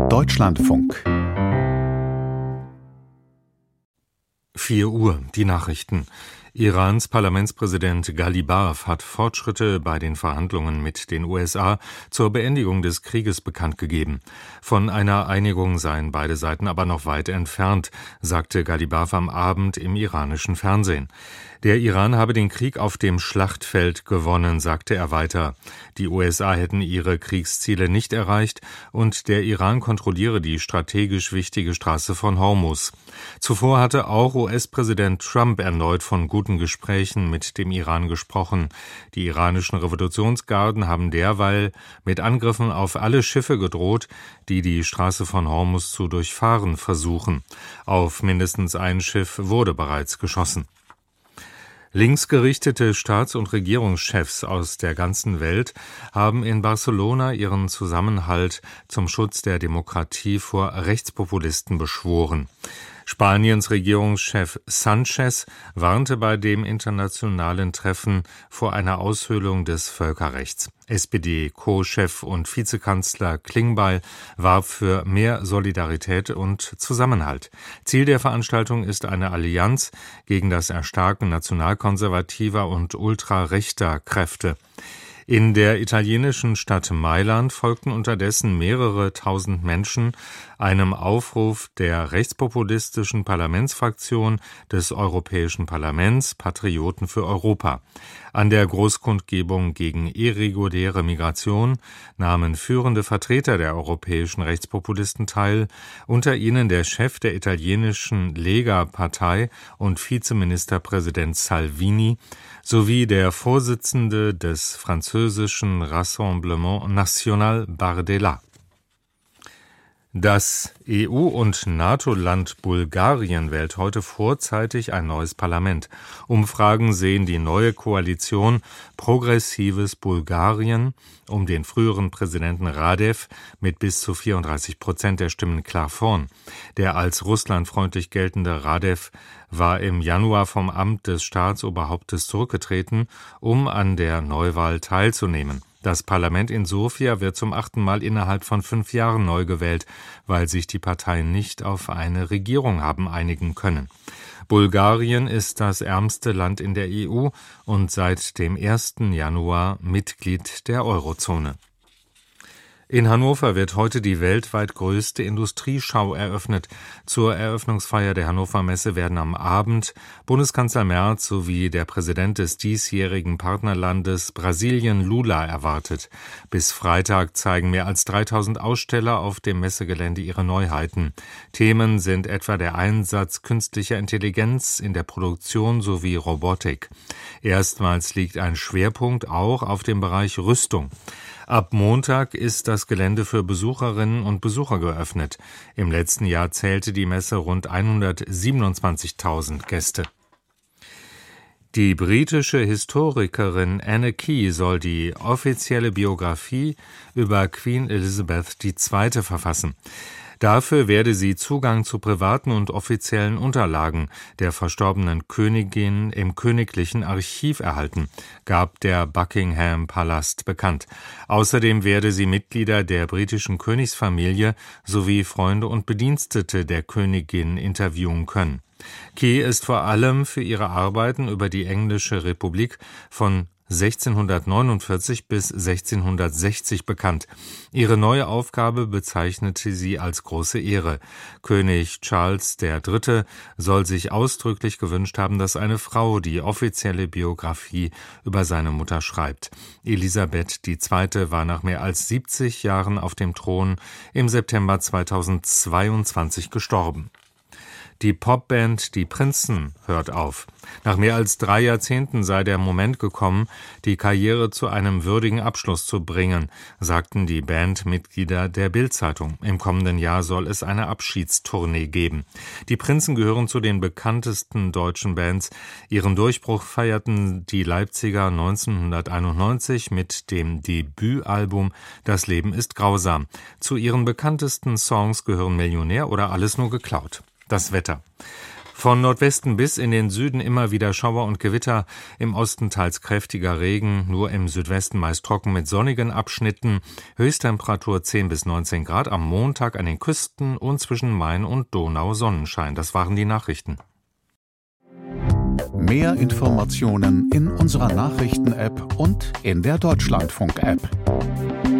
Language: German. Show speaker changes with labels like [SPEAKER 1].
[SPEAKER 1] Deutschlandfunk
[SPEAKER 2] 4 Uhr, die Nachrichten. Irans Parlamentspräsident Ghalibaf hat Fortschritte bei den Verhandlungen mit den USA zur Beendigung des Krieges bekannt gegeben. Von einer Einigung seien beide Seiten aber noch weit entfernt, sagte Ghalibaf am Abend im iranischen Fernsehen. Der Iran habe den Krieg auf dem Schlachtfeld gewonnen, sagte er weiter. Die USA hätten ihre Kriegsziele nicht erreicht und der Iran kontrolliere die strategisch wichtige Straße von Hormuz. Zuvor hatte auch US-Präsident Trump erneut von guten Gesprächen mit dem Iran gesprochen. Die iranischen Revolutionsgarden haben derweil mit Angriffen auf alle Schiffe gedroht, die die Straße von Hormuz zu durchfahren versuchen. Auf mindestens ein Schiff wurde bereits geschossen. Linksgerichtete Staats- und Regierungschefs aus der ganzen Welt haben in Barcelona ihren Zusammenhalt zum Schutz der Demokratie vor Rechtspopulisten beschworen. Spaniens Regierungschef Sánchez warnte bei dem internationalen Treffen vor einer Aushöhlung des Völkerrechts. SPD-Co-Chef und Vizekanzler Klingbeil warb für mehr Solidarität und Zusammenhalt. Ziel der Veranstaltung ist eine Allianz gegen das Erstarken nationalkonservativer und ultrarechter Kräfte. In der italienischen Stadt Mailand folgten unterdessen mehrere tausend Menschen einem Aufruf der rechtspopulistischen Parlamentsfraktion des Europäischen Parlaments Patrioten für Europa. An der Großkundgebung gegen irreguläre Migration nahmen führende Vertreter der europäischen Rechtspopulisten teil, unter ihnen der Chef der italienischen Lega-Partei und Vizeministerpräsident Salvini sowie der Vorsitzende des französischen Rassemblement National Bardella. Das EU- und NATO-Land Bulgarien wählt heute vorzeitig ein neues Parlament. Umfragen sehen die neue Koalition Progressives Bulgarien um den früheren Präsidenten Radev mit bis zu 34% der Stimmen klar vorn. Der als russlandfreundlich geltende Radev war im Januar vom Amt des Staatsoberhauptes zurückgetreten, um an der Neuwahl teilzunehmen. Das Parlament in Sofia wird zum 8. Mal innerhalb von 5 Jahren neu gewählt, weil sich die Parteien nicht auf eine Regierung haben einigen können. Bulgarien ist das ärmste Land in der EU und seit dem 1. Januar Mitglied der Eurozone. In Hannover wird heute die weltweit größte Industrieschau eröffnet. Zur Eröffnungsfeier der Hannover Messe werden am Abend Bundeskanzler Merz sowie der Präsident des diesjährigen Partnerlandes Brasilien Lula erwartet. Bis Freitag zeigen mehr als 3000 Aussteller auf dem Messegelände ihre Neuheiten. Themen sind etwa der Einsatz künstlicher Intelligenz in der Produktion sowie Robotik. Erstmals liegt ein Schwerpunkt auch auf dem Bereich Rüstung. Ab Montag ist das Gelände für Besucherinnen und Besucher geöffnet. Im letzten Jahr zählte die Messe rund 127.000 Gäste. Die britische Historikerin Anne Key soll die offizielle Biografie über Queen Elizabeth II. Verfassen. Dafür werde sie Zugang zu privaten und offiziellen Unterlagen der verstorbenen Königin im Königlichen Archiv erhalten, gab der Buckingham Palast bekannt. Außerdem werde sie Mitglieder der britischen Königsfamilie sowie Freunde und Bedienstete der Königin interviewen können. Key ist vor allem für ihre Arbeiten über die Englische Republik von 1649 bis 1660 bekannt. Ihre neue Aufgabe bezeichnete sie als große Ehre. König Charles III. Soll sich ausdrücklich gewünscht haben, dass eine Frau die offizielle Biografie über seine Mutter schreibt. Elisabeth II. War nach mehr als 70 Jahren auf dem Thron im September 2022 gestorben. Die Popband Die Prinzen hört auf. Nach mehr als 3 Jahrzehnten sei der Moment gekommen, die Karriere zu einem würdigen Abschluss zu bringen, sagten die Bandmitglieder der Bild-Zeitung. Im kommenden Jahr soll es eine Abschiedstournee geben. Die Prinzen gehören zu den bekanntesten deutschen Bands. Ihren Durchbruch feierten die Leipziger 1991 mit dem Debütalbum Das Leben ist grausam. Zu ihren bekanntesten Songs gehören Millionär oder Alles nur geklaut. Das Wetter. Von Nordwesten bis in den Süden immer wieder Schauer und Gewitter, im Osten teils kräftiger Regen, nur im Südwesten meist trocken mit sonnigen Abschnitten, Höchsttemperatur 10 bis 19 Grad, am Montag an den Küsten und zwischen Main und Donau Sonnenschein. Das waren die Nachrichten.
[SPEAKER 1] Mehr Informationen in unserer Nachrichten-App und in der Deutschlandfunk-App.